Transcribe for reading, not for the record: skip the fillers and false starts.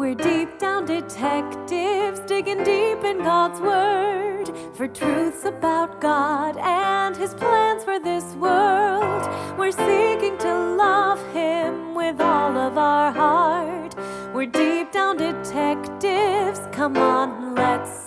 We're deep down detectives digging deep in God's Word for truths about God and His plans for this world. We're seeking to love Him with all of our heart. We're deep down detectives. Come on, let's